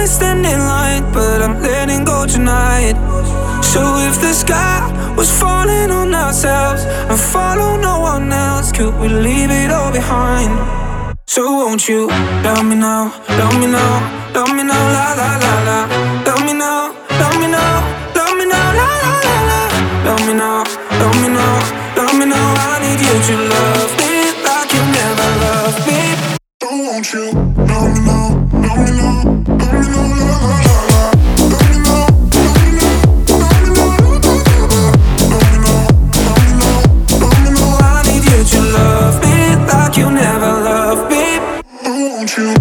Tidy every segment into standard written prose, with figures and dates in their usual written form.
always stand in line, but I'm letting go tonight. So if the sky was falling on ourselves and follow no one else, could we leave it all behind? So won't you love me now, love me now, love me now, la la la la. Love me now, love me now, love me now, la la la la. Love me now, love me now, love me now. I need you to love me like you never loved me. So won't you love me now, love me now, love me now, la la la la. Love me now, love me now, love me now, love me now, love me now, love me now. I need you to love me like you never loved me. So won't you?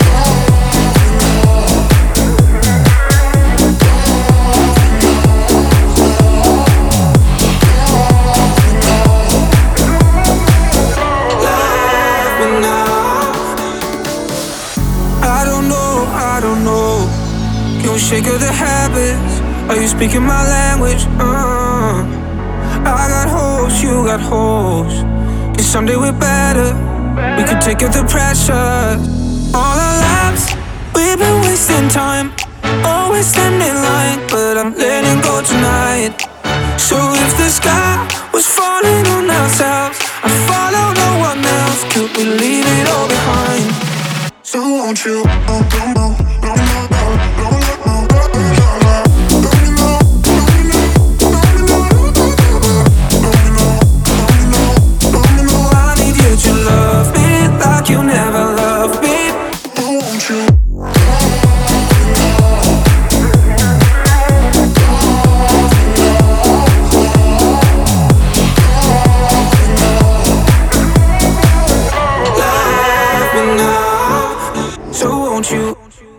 Shake of the habits. Are you speaking my language? I got holes, you got holes. Cause someday we're better. We could take out the pressure. All our lives, we've been wasting time. Always stand in line, but I'm letting go tonight. So if the sky was falling on ourselves and follow no one else, could we leave it all behind? So won't you? You never loved me. Won't you? Love me now. So won't you?